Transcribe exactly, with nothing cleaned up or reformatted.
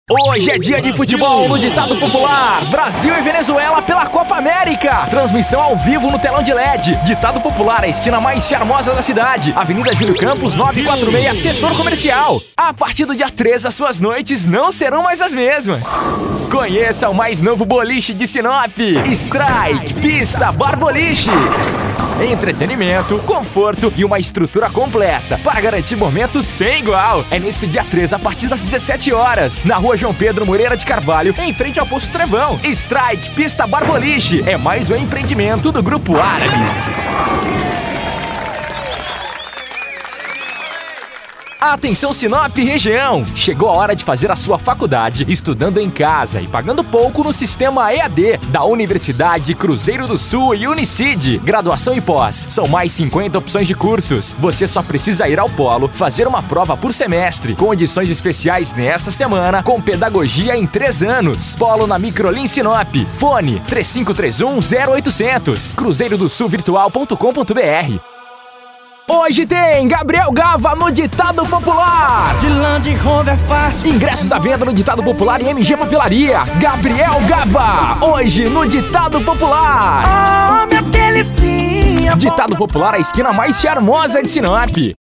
Hoje é dia de futebol no ditado popular. Brasil e Venezuela pela Copa América. Transmissão ao vivo no telão de L E D. Ditado popular, a esquina mais charmosa da cidade. Avenida Júlio Campos, novecentos e quarenta e seis, setor comercial. A partir do dia três, as suas noites não serão mais as mesmas. Conheça o mais novo boliche de Sinop. Strike, pista, bar boliche. Entretenimento, conforto e uma estrutura completa para garantir momentos sem igual. É nesse dia três, a partir das dezessete horas, na rua João Pedro Moreira de Carvalho, em frente ao Posto Trevão. Strike, pista, bar boliche. É mais um empreendimento do Grupo Árabes. Atenção Sinop e região! Chegou a hora de fazer a sua faculdade estudando em casa e pagando pouco no sistema E A D da Universidade Cruzeiro do Sul e Unicid. Graduação e pós. São mais cinquenta opções de cursos. Você só precisa ir ao polo, fazer uma prova por semestre. Condições especiais nesta semana, com pedagogia em três anos. Polo na Microlin Sinop. Fone três cinco três um, zero oitocentos. cruzeiro do sul virtual ponto com ponto br. Hoje tem Gabriel Gava no Ditado Popular. De Land Rover é fácil. Ingressos à venda no Ditado Popular e M G Papelaria. Gabriel Gava, hoje no Ditado Popular. Oh, minha delicinha. Ditado Popular, a esquina mais charmosa de Sinop.